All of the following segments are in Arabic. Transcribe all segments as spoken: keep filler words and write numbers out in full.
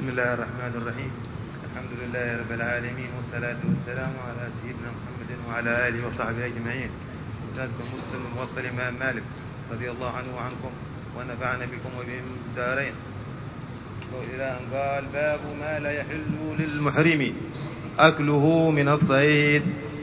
بسم الله الرحمن الرحيم. الحمد لله رب العالمين، والصلاة والسلام على سيدنا محمد وعلى آله وصحبه أجمعين. زادكم مسلم موطن الإمام مالك رضي الله عنه وعنكم ونفعنا بكم وبهم الدارين. إلى أن قال: باب ما لا يحل للمحرم أكله من الصيد.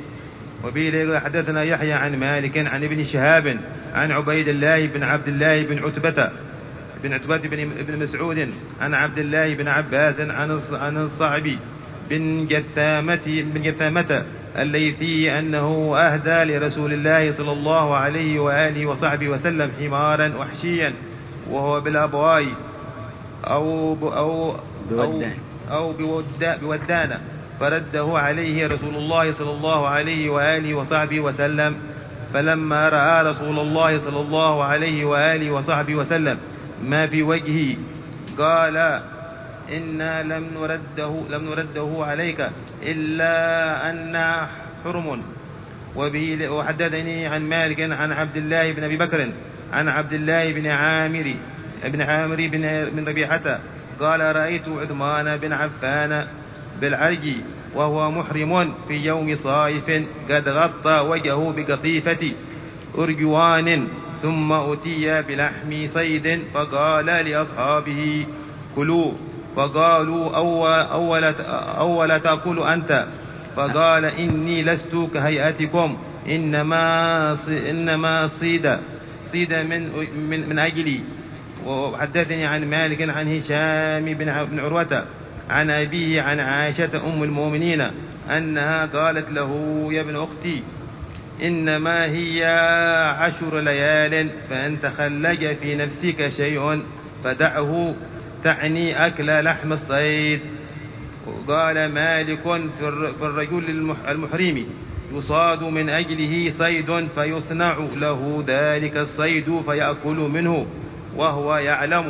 وبه حدثنا يحيى عن مالك عن ابن شهاب عن عبيد الله بن عبد الله بن عتبة بن عتبة بن مسعود عن عبد الله بن عباس عن الصعبي بن جثامة بن جثامة الليثي أنه أهدى لرسول الله صلى الله عليه وآله وصحبه وسلم حمارا وحشيا وهو بالأبواء أو أو أو, أو بودانة، فرده عليه رسول الله صلى الله عليه وآله وصحبه وسلم. فلما رأى رسول الله صلى الله عليه وآله وصحبه وسلم ما في وجهه قال: إنا لم نرده, لم نرده عليك إلا أن حرم. وبه وحدثني عن مالك عن عبد الله بن أبي بكر عن عبد الله بن عامر بن عامر بن ربيعة قال: رأيت عثمان بن عفان بالعرج وهو محرم في يوم صائف قد غطى وجهه بقطيفة أرجوان، ثم أتي بلحم صيد فقال لأصحابه: كلوا. فقالوا: أول, أول, أول تأكل أنت؟ فقال: إني لست كهيئتكم، إنما إنما صيد صيد من, من, من أجلي. وحدثني عن مالك عن هشام بن عروة عن أبيه عن عائشة أم المؤمنين أنها قالت له: يا ابن أختي، إنما هي عشر ليال، فإن تخلج في نفسك شيء فدعه، تعني أكل لحم الصيد. وقال مالك: في الرجل المحرم يصاد من أجله صيد فيصنع له ذلك الصيد فيأكل منه وهو يعلم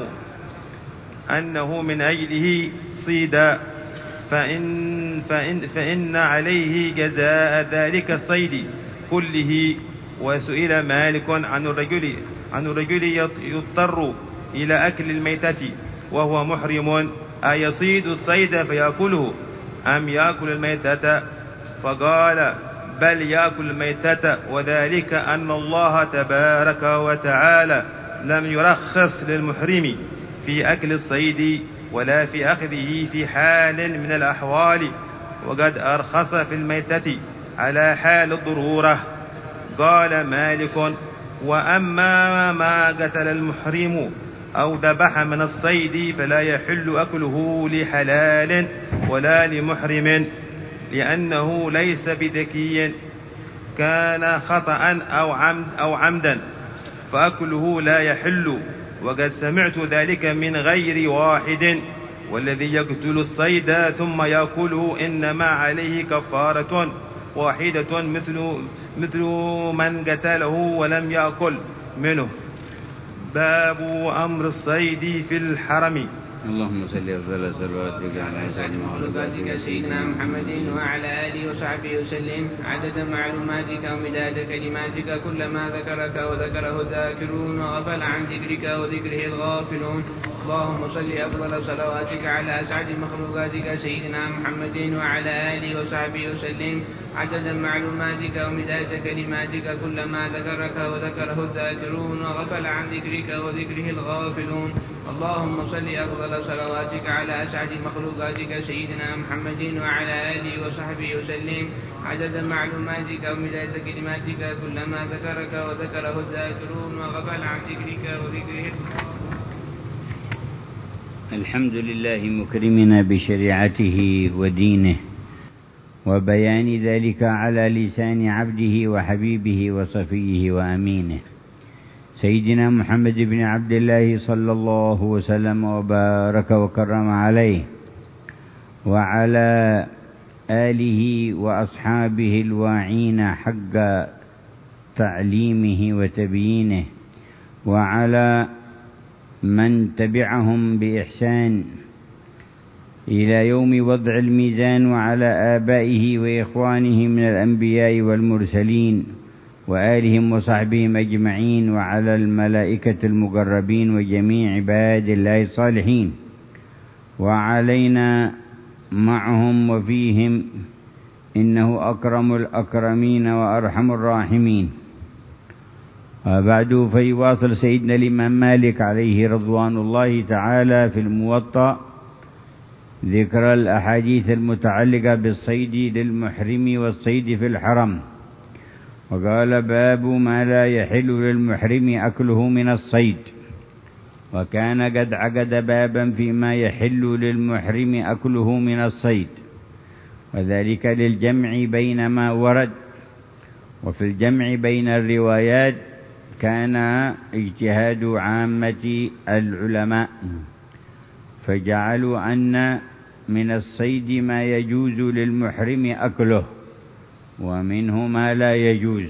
أنه من أجله صيدا، فإن, فإن, فإن عليه جزاء ذلك الصيد كله. وسئل مالك عن الرجل عن الرجل يضطر إلى أكل الميتة وهو محرم، أيصيد الصيد فيأكله أم يأكل الميتة؟ فقال: بل يأكل الميتة، وذلك أن الله تبارك وتعالى لم يرخص للمحرم في أكل الصيد ولا في أخذه في حال من الأحوال، وقد أرخص في الميتة على حال الضرورة. قال مالك: وأما ما قتل المحرم أو ذبح من الصيد فلا يحل أكله لحلال ولا لمحرم، لأنه ليس بذكي، كان خطأ أو عمد أو عمدا، فأكله لا يحل. وقد سمعت ذلك من غير واحد. والذي يقتل الصيد ثم يأكله إنما عليه كفارة واحدة مثل, مثل من قتله ولم يأكل منه. باب أمر الصيد في الحرم. اللهم صل وسلم صلواتك على سيدنا سيدنا محمد وعلى آله وصحبه وسلم عدد معلوماتك ومداد كلماتك، كلما ذكرك وذكره الذاكرون وغفل عن ذكرك وذكره الغافلون. اللهم صل أفضل صلواتك على أسعد مخلوقاتك سيدنا محمد وعلى آله وصحبه وسلم عدد معلوماتك ومداد كلماتك، كلما ذكرك وذكره الذاكرون وغفل عن ذكرك وذكره الغافلون. اللهم صل أفضل صلواتك على أسعد مخلوقاتك سيدنا محمد وعلى آله وصحبه وسلم عدد معلوماتك ومداد كلماتك، كلما ذكرك وذكره الذاكرون وغفل عن ذكرك وذكره. الحمد لله مكرمنا بشريعته ودينه وبيان ذلك على لسان عبده وحبيبه وصفيه وأمينه سيدنا محمد بن عبد الله صلى الله وسلم وبارك وكرم عليه وعلى آله وأصحابه الواعين حق تعليمه وتبيينه، وعلى من تبعهم بإحسان إلى يوم وضع الميزان، وعلى آبائه وإخوانه من الأنبياء والمرسلين وآلهم وصحبهم أجمعين، وعلى الملائكة المقربين وجميع عباد الله الصالحين. وعلينا معهم وفيهم، إنه أكرم الأكرمين وأرحم الراحمين. وبعد، فيواصل سيدنا الإمام مالك عليه رضوان الله تعالى في الموطأ ذكر الأحاديث المتعلقة بالصيد للمحرم والصيد في الحرم، وقال: باب ما لا يحل للمحرم أكله من الصيد. وكان قد عقد بابا فيما يحل للمحرم أكله من الصيد، وذلك للجمع بين ما ورد. وفي الجمع بين الروايات كان اجتهاد عامة العلماء، فجعلوا أن من الصيد ما يجوز للمحرم أكله، ومنه ما لا يجوز.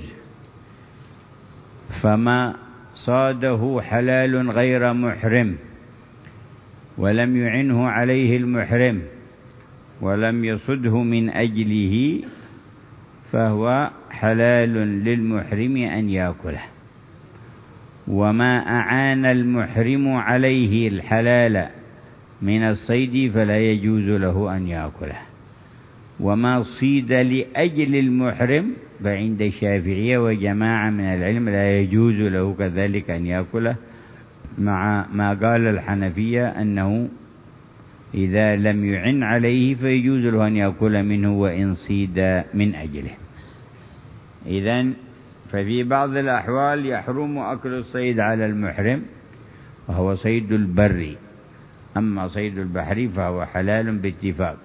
فما صاده حلال غير محرم ولم يعنه عليه المحرم ولم يصده من أجله فهو حلال للمحرم أن يأكله. وما أعان المحرم عليه الحلال من الصيد فلا يجوز له أن يأكله. وما صيد لأجل المحرم فعند الشافعية وجماعة من العلم لا يجوز له كذلك أن يأكله، مع ما قال الحنفية أنه إذا لم يعن عليه فيجوز له أن يأكل منه وإن صيد من أجله. إذن ففي بعض الأحوال يحرم أكل الصيد على المحرم وهو صيد البر، أما صيد البحر فهو حلال باتفاق.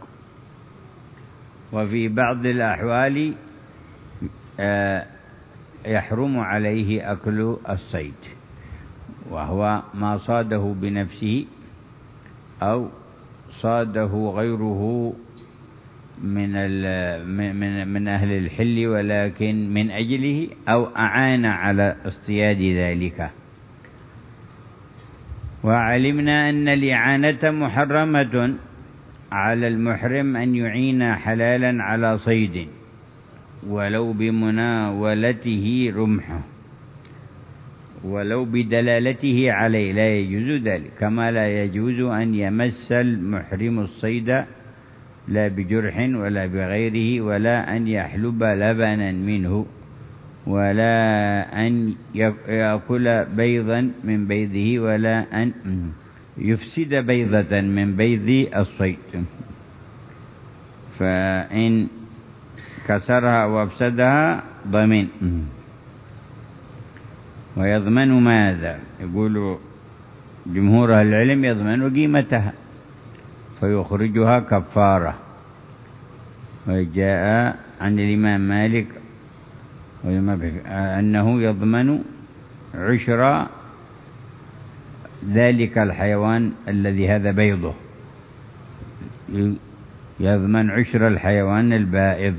وفي بعض الأحوال يحرم عليه أكل الصيد، وهو ما صاده بنفسه أو صاده غيره من من من أهل الحل ولكن من أجله، أو أعان على اصطياد ذلك. وعلمنا أن الإعانة محرمة على المحرم أن يعين حلالا على صيد ولو بمناولته رمحه ولو بدلالته عليه، لا يجوز ذلك. كما لا يجوز أن يمس المحرم الصيد لا بجرح ولا بغيره، ولا أن يحلب لبنا منه، ولا أن يأكل بيضا من بيضه، ولا أن يفسد بيضة من بيض الصيد، فإن كسرها وافسدها ضمن. ويضمن ماذا؟ يقول جمهور أهل العلم يضمن قيمتها فيخرجها كفارة. وجاء عن الإمام مالك أنه يضمن عشر ذلك الحيوان الذي هذا بيضه، يضمن عشر الحيوان البائض.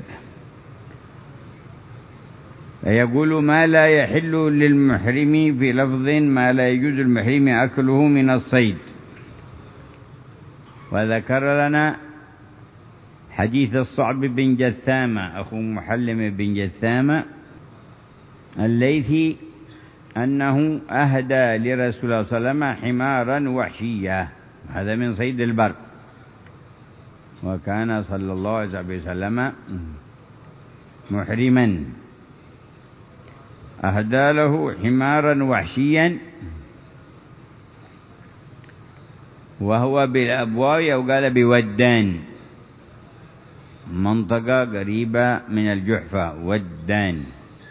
يقول: ما لا يحل للمحرم في لفظ ما لا يجوز المحرم أكله من الصيد. وذكر لنا حديث الصعب بن جثامة أخو محلم بن جثامة الليثي أنه أهدى لرسول الله صلى الله عليه وسلم حمارا وحشيا، هذا من صيد البر. وكان صلى الله عليه وسلم محرما، أهدى له حمارا وحشيا وهو بالأبواء، أو قال بودان، منطقة قريبة من الجحفة. ودان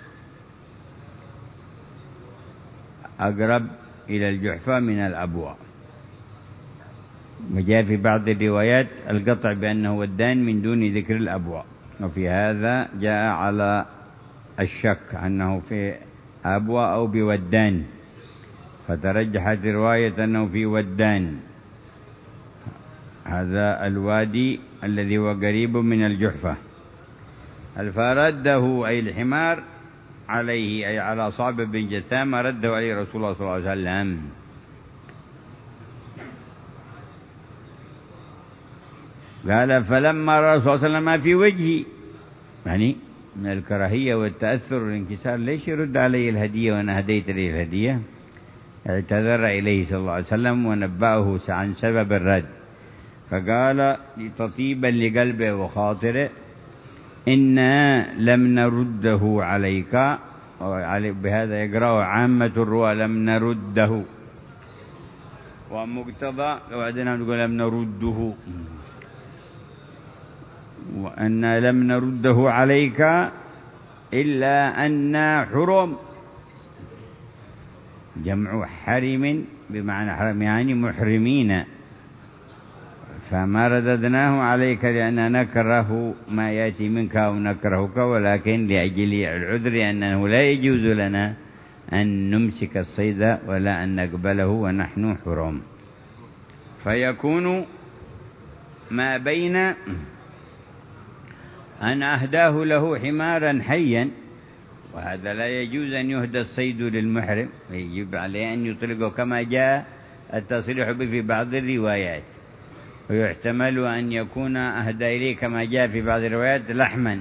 أقرب إلى الجحفة من الأبواء. وجاء في بعض الروايات القطع بأنه ودان من دون ذكر الأبواء، وفي هذا جاء على الشك أنه في أبواء أو بودان، فترجحت رواية أنه في ودان، هذا الوادي الذي هو قريب من الجحفة. فرده أي الحمار عليه، أي على صعب بن جثامة، رده عليه رسول الله صلى الله عليه وسلم. قال: فلما رأى صلى الله عليه وسلم في وجهي، يعني من الكراهية والتأثر والانكسار، ليش يرد علي الهدية وأنا هديت لي الهدية؟ اعتذر إليه صلى الله عليه وسلم ونبأه عن سبب الرد، فقال تطيبا لقلبه وخاطره: إنا لم نرده عليك. بهذا يقرأه عامة الرواة: لم نرده. ومقتضى وعدنا نقول لم نرده، وأن لم نرده عليك إلا أن حرم، جمع حرم بمعنى حرم يعني محرمين، فما رددناه عليك لأن نكره ما يأتي منك أو نكرهك، ولكن لأجل العذر أنه لا يجوز لنا أن نمسك الصيد ولا أن نقبله ونحن حرم. فيكون ما بين أن أهداه له حمارا حيا، وهذا لا يجوز أن يهدى الصيد للمحرم، يجب عليه أن يطلقه كما جاء التصريح به في بعض الروايات، ويحتمل أن يكون أهدى إليه كما جاء في بعض الروايات لحما،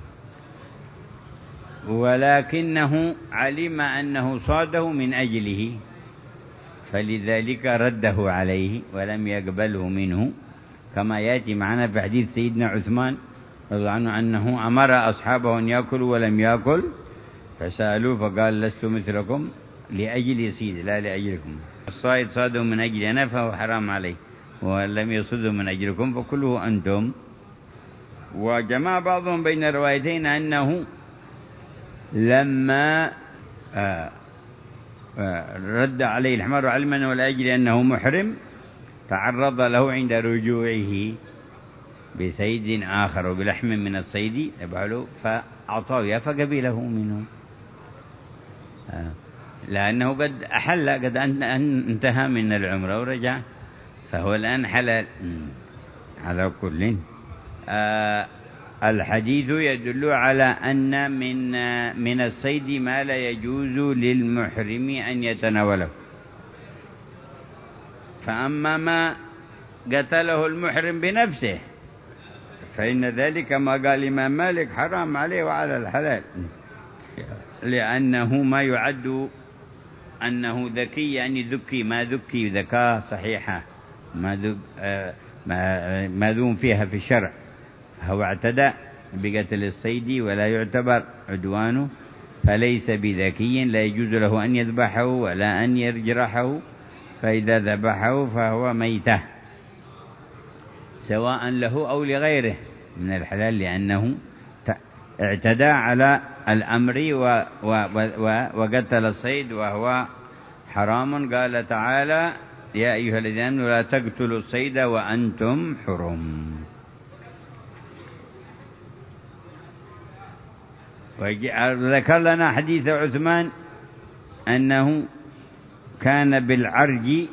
ولكنه علم أنه صاده من أجله فلذلك رده عليه ولم يقبله منه، كما يأتي معنا في حديث سيدنا عثمان رضي الله عنه أنه أمر أصحابه أن يأكلوا ولم يأكل، فسألوه فقال: لست مثلكم لأجل صيد لا لأجلكم، الصائد صاده من أجل أنا فهو حرام عليه، ولم يصده من أجلكم فكله أنتم. وجمع بعضهم بين الروايتين أنه لما آه آه رد عليه الحمار علما ولأجل أنه محرم تعرض له عند رجوعه بصيد آخر وبلحم من الصيد يبعله فأعطاه فقبله منه، آه لأنه قد أحل، قد انتهى من العمرة ورجع، فهو الآن حلال. على كل آه الحديث يدل على أن من من الصيد ما لا يجوز للمحرم أن يتناوله، فأما ما قتله المحرم بنفسه فإن ذلك ما قال الإمام مالك حرام عليه وعلى الحلال، لأنه ما يعد أنه ذكي، يعني ذكي ما ذكي ذكاء صحيحة ما ذك آه ما ما ذوم فيها في الشرع، فهو اعتدى بقتل الصيد ولا يعتبر عدوانه، فليس بذكي لا يجوز له أن يذبحه ولا أن يجرحه، فإذا ذبحه فهو ميتة سواء له أو لغيره من الحلال، لأنه اعتدى على الأمر وقتل الصيد وهو حرام. قال تعالى: يا أيها الذين آمنوا لا تقتلوا الصيد وأنتم حرم. وذكر لنا حديث عثمان أنه كان بالعرج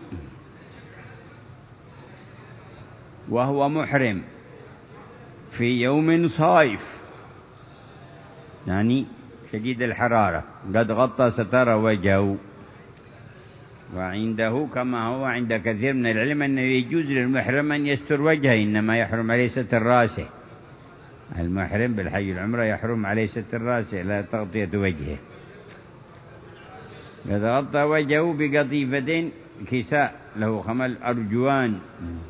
وهو محرم في يوم صائف، يعني شديد الحرارة، قد غطى ستر وجهه، وعنده كما هو عند كثير من العلم أنه يجوز للمحرم أن يستر وجهه، إنما يحرم عليه ستر راسه، المحرم بالحج العمرة يحرم عليه ستر راسه لا تغطية وجهه، قد غطى وجهه بقطيفتين كساء له خمل أرجوان،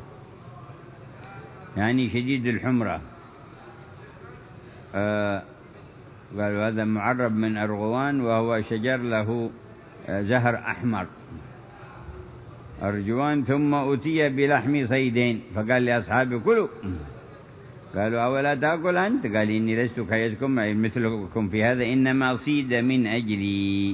يعني شديد الحمرة. آه قالوا هذا معرب من أرغوان، وهو شجر له زهر أحمر أرجوان. ثم أتي بلحم صيدين فقال لأصحابه: كلوا. قالوا: أولا تأكل أنت؟ قال: إني لست كيدكم مثلكم في هذا، إنما صيد من أجلي.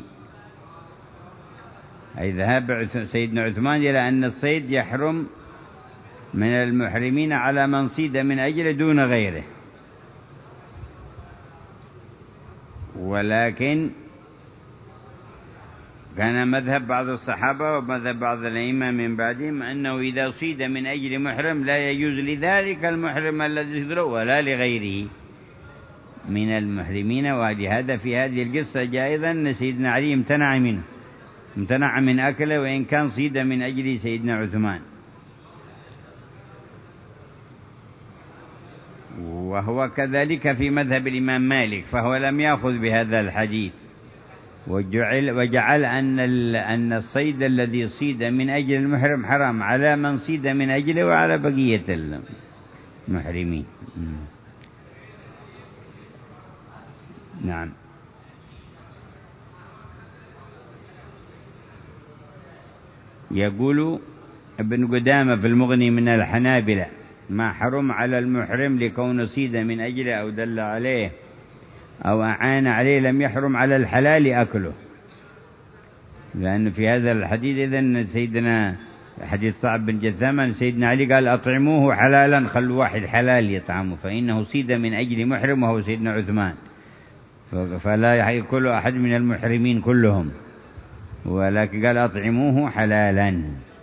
أي ذهب سيدنا عثمان إلى أن الصيد يحرم من المحرمين على من صيد من أجله دون غيره، ولكن كان مذهب بعض الصحابة ومذهب بعض الأئمة من بعدهم أنه إذا صيد من أجل محرم لا يجوز لذلك المحرم الذي صيده ولا لغيره من المحرمين. ولهذا في هذه القصة جائزا أن سيدنا علي امتنع منه، امتنع من أكله وإن كان صيد من أجل سيدنا عثمان، وهو كذلك في مذهب الإمام مالك، فهو لم يأخذ بهذا الحديث وجعل, وجعل أن, أن الصيد الذي صيد من أجل المحرم حرام على من صيد من أجله وعلى بقية المحرمين. نعم. يقول ابن قدامة في المغني من الحنابلة: ما حرم على المحرم لكون صيد من أجله أو دل عليه أو أعان عليه لم يحرم على الحلال أكله. لأن في هذا الحديث إذن سيدنا حديث صعب بن جثامة سيدنا علي قال: أطعموه حلالا، خلوا واحد حلال يطعمه، فإنه صيد من أجل محرم وهو سيدنا عثمان، فلا يأكل أحد من المحرمين كلهم، ولكن قال: أطعموه حلالا.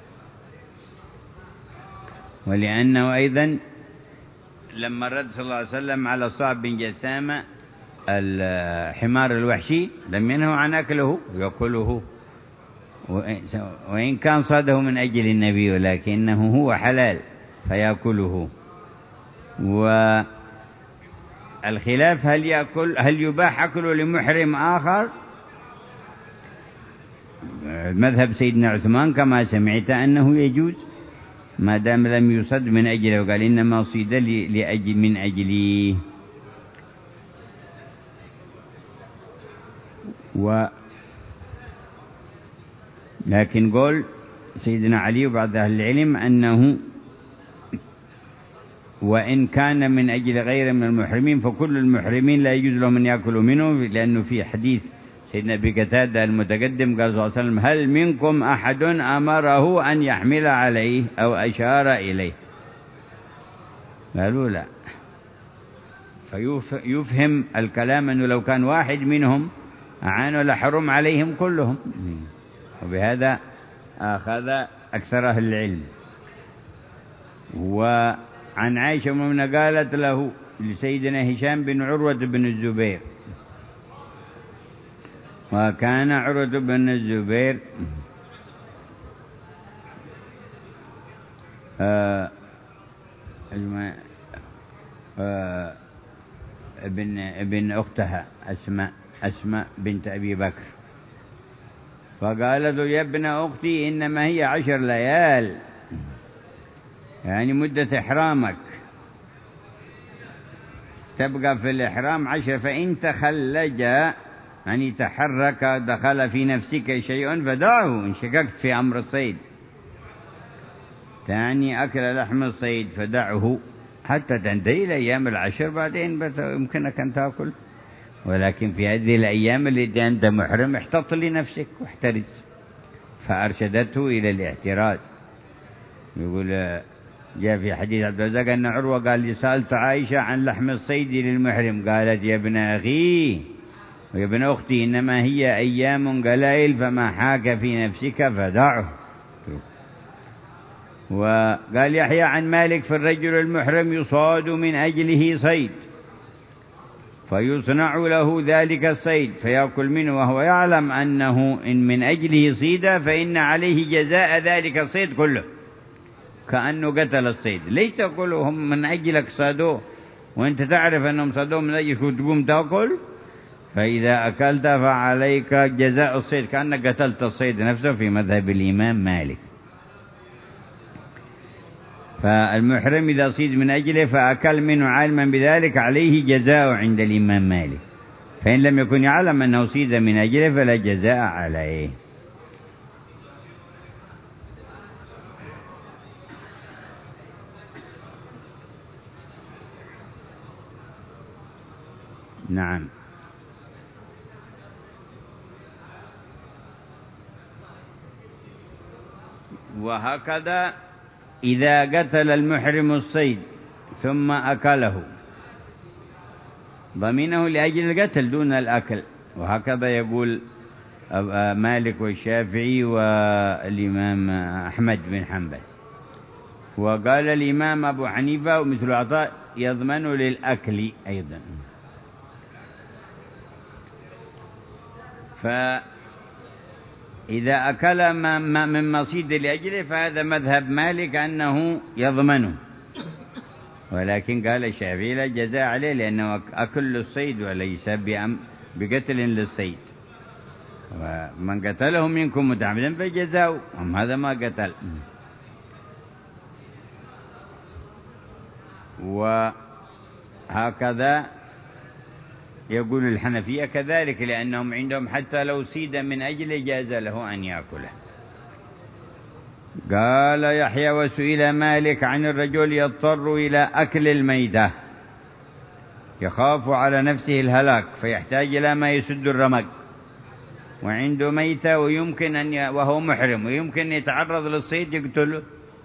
ولأنه أيضا لما رد صلى الله عليه وسلم على صعب بن جثامة الحمار الوحشي لم ينهوا عن أكله، يأكله وإن كان صاده من أجل النبي، ولكنه هو حلال فيأكله. والخلاف هل يأكل هل يباح أكله لمحرم آخر؟ مذهب سيدنا عثمان كما سمعت أنه يجوز ما دام لم يصد من أجله، وقال: إنما صيد لأجل من أجلي. و لكن قول سيدنا علي وبعض أهل العلم أنه وإن كان من أجل غير من المحرمين فكل المحرمين لا يجوز لهم أن يأكلوا منه، لأنه في حديث سيدنا أبي قتادة المتقدم قال صلى الله عليه وسلم: هل منكم أحد أمره أن يحمل عليه أو أشار إليه؟ قالوا لا. فيفهم الكلام أنه لو كان واحد منهم أعانوا لحرم عليهم كلهم، وبهذا أخذ أكثر أهل العلم. وعن عائشة أمنا قالت له لسيدنا هشام بن عروة بن الزبير، وكان عروة بن الزبير آه آه ابن ابن أختها أسماء أسماء بنت أبي بكر، فقالت له: يا ابن أختي إنما هي عشر ليال، يعني مدة إحرامك تبقى في الإحرام عشر، فإن تخلج يعني تحرك دخل في نفسك شيء فدعه، إن شككت في أمر الصيد تعني أكل لحم الصيد فدعه حتى تنتهي الأيام العشر، بعدين يمكنك أن تأكل. ولكن في هذه الأيام التي أنت محرم احتط لنفسك واحترز، فأرشدته إلى الاحتراز. يقول جاء في حديث عبد الرزاق أن عروة قال لي: سألت عائشة عن لحم الصيد للمحرم، قالت: يا ابن أخي ويا ابن أختي إنما هي أيام قلائل، فما حاك في نفسك فدعه. وقال يحيى عن مالك: في الرجل المحرم يصاد من أجله صيد فيصنع له ذلك الصيد فيأكل منه وهو يعلم أنه إن من أجله صيد فإن عليه جزاء ذلك الصيد كله، كأنه قتل الصيد. ليش تقولهم من أجلك صادوه وأنت تعرف أنهم صادوه من أجلك وتقوم تأكل؟ فإذا أكلت فعليك جزاء الصيد، كأنك قتلت الصيد نفسه في مذهب الإمام مالك. فالمحرم إذا صيد من أجله فأكل منه عالما بذلك عليه جزاء عند الإمام مالك، فإن لم يكن يعلم أنه صيد من أجله فلا جزاء عليه. نعم. وهكذا إذا قتل المحرم الصيد ثم أكله ضمنه لأجل القتل دون الأكل، وهكذا يقول مالك والشافعي والإمام أحمد بن حنبل. وقال الإمام أبو حنيفة ومثل عطاء: يضمن للأكل أيضا. فإذا أكل من مصيد لأجله فهذا مذهب مالك أنه يضمنه، ولكن قال الشافعي لا جزاء عليه لأنه أكل الصيد وليس بقتل للصيد. من قتله منكم متعمدا فجزاؤه، أم هذا ما قتل. وهكذا يقول الحنفية كذلك، لأنهم عندهم حتى لو سيد من أجل جاز له أن يأكله. قال يحيى: وسئل مالك عن الرجل يضطر إلى أكل الميتة يخاف على نفسه الهلاك فيحتاج إلى ما يسد الرمق، وعنده ميتة ويمكن أن ي... وهو محرم ويمكن يتعرض للصيد يقتله،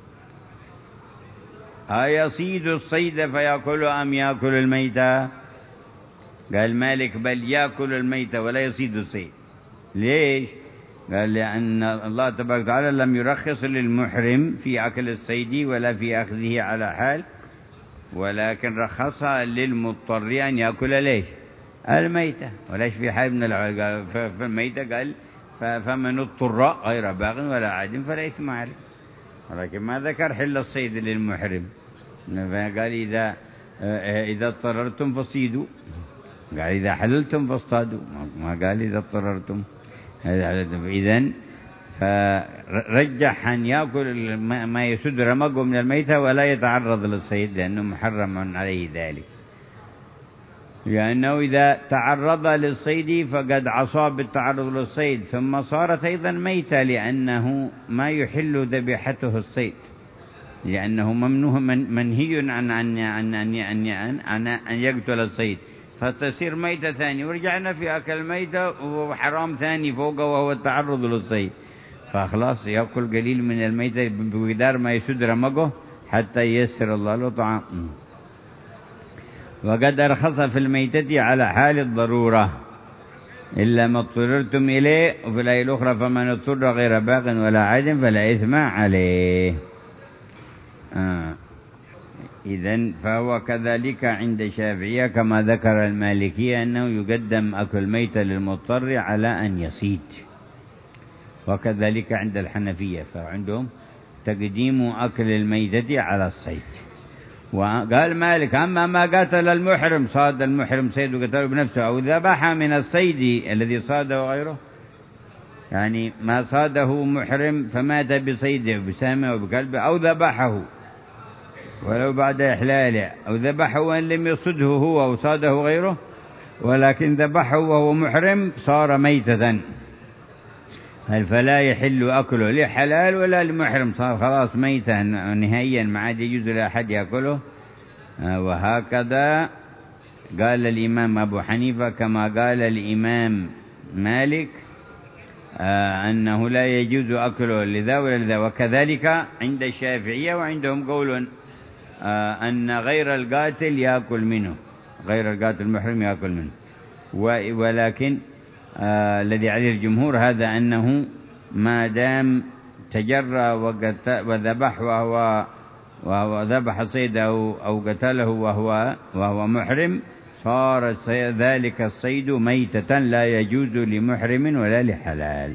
أيصيد الصيد فيأكله أم يأكل الميتة؟ قال مالك: بل يأكل الميتة ولا يصيد الصيد. ليش؟ قال: لأن الله تبارك وتعالى لم يرخص للمحرم في أكل الصيد ولا في أخذه على حال، ولكن رخصها للمضطر أن يأكل ليش؟ الميتة. وليش في حال من العلماء في الميتة قال: فمن اضطر غير باغ ولا عاد فلا إثم عليه، ولكن ما ذكر حل الصيد للمحرم. قال: إذا إذا اضطررتم فصيدوا، قال: إذا حللتم فاصطادوا، ما قال إذا اضطررتم. إذن فرجح أن يأكل ما يسد رمقه من الميتة ولا يتعرض للصيد لأنه محرم عليه ذلك، لأنه إذا تعرض للصيد فقد عصى بالتعرض للصيد ثم صارت أيضا ميتة، لأنه ما يحل ذبيحته الصيد، لأنه ممنوع من منهي عن أن أن أن أن أن أن يقتل الصيد، فتصير ميتة ثانية، ورجعنا في أكل ميتة وحرام ثاني فوقه وهو التعرض للصيد، فخلاص يأكل قليل من الميتة بقدر ما يسد رمقه حتى ييسر الله له طعام. وقد أرخص في الميتة على حال الضرورة إلا ما اضطررتم إليه، وفي الآية الأخرى: فمن اضطر غير باغ ولا عاد فلا إثم عليه. آه. إذن فهو كذلك عند الشافعية كما ذكر المالكية أنه يقدم أكل ميتة للمضطر على أن يصيد، وكذلك عند الحنفية فعندهم تقديم أكل الميتة على الصيد. وقال مالك: أما ما قتل المحرم، صاد المحرم صيد وقتله بنفسه، أو ذبح من الصيد الذي صاده غيره، يعني ما صاده محرم فمات بصيده بسامه وبكلبه، أو ذبحه ولو بعد إحلاله، أو ذبحه وإن لم يصده هو أو صاده غيره، ولكن ذبحه وهو محرم صار ميتة، هل فلا يحل أكله لحلال ولا لمحرم، صار خلاص ميتة نهائيا ما عاد يجوز لأحد يأكله. وهكذا قال الإمام أبو حنيفة كما قال الإمام مالك أنه لا يجوز أكله لذا ولا لذا. وكذلك عند الشافعية، وعندهم قول أن غير القاتل يأكل منه، غير القاتل المحرم يأكل منه، ولكن آه الذي عليه الجمهور هذا أنه ما دام تجرى وذبح وهو وهو ذبح صيده أو قتله وهو وهو محرم صار ذلك الصيد ميتة لا يجوز لمحرم ولا لحلال.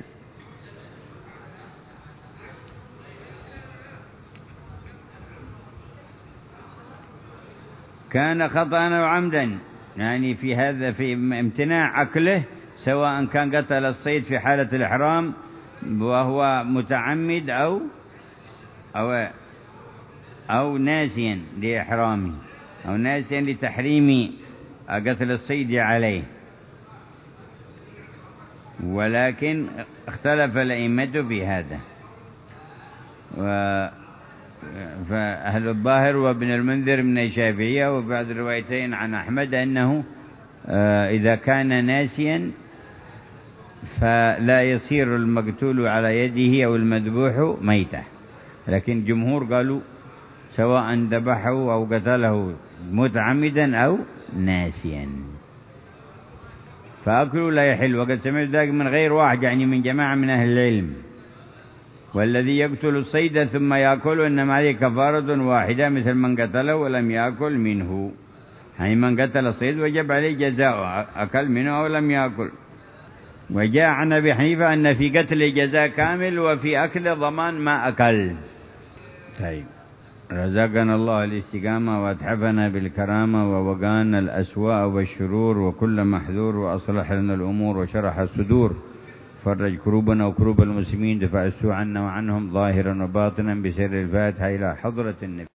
كان خطأ أو عمدا، يعني في هذا في امتناع أكله، سواء كان قتل الصيد في حالة الإحرام وهو متعمد أو أو أو ناسيا لإحرامه أو ناسيا لتحريم قتل الصيد عليه. ولكن اختلف الأئمة في هذا، فأهل الظاهر وابن المنذر من الشافعية وبعض الروايتين عن أحمد أنه إذا كان ناسيا فلا يصير المقتول على يده أو المذبوح ميتة، لكن جمهور قالوا سواء ذبحه أو قتله متعمدا أو ناسيا فأكله لا يحل. وقد سمعت ذلك من غير واحد، يعني من جماعة من أهل العلم. والذي يقتل الصيد ثم يأكله إنما عليه كفارة واحدة مثل من قتله ولم يأكل منه، يعني من قتل الصيد وجب عليه جزاء، أكل منه أو لم يأكل. وجاء عن أبي حنيفة أن في قتل جزاء كامل وفي أكل ضمان ما أكل. طيب، رزقنا الله الاستقامة وأتحفنا بالكرامة ووقانا الأسواء والشرور وكل محذور، وأصلح لنا الأمور وشرح الصدور، فرج كروبنا وكروب المسلمين، دفع السوء عنا وعنهم ظاهرا وباطنا بسر الفاتحة إلى حضرة النبي.